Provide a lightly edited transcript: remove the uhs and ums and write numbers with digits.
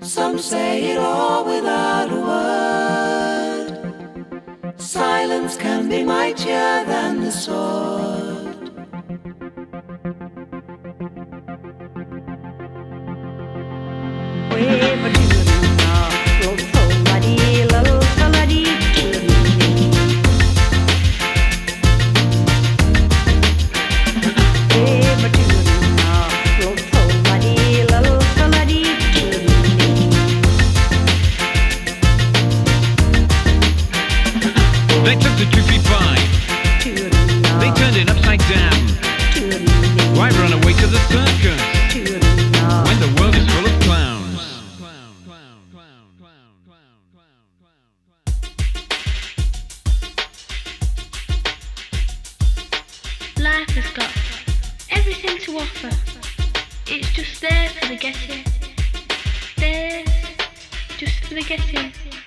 Some say it all without a word. Silence can be mightier than the sword. They took the 235. They turned it upside down. Why run away to the circus when the world is full of clowns? Life has got everything to offer. It's just there for the getting. There, just for the getting.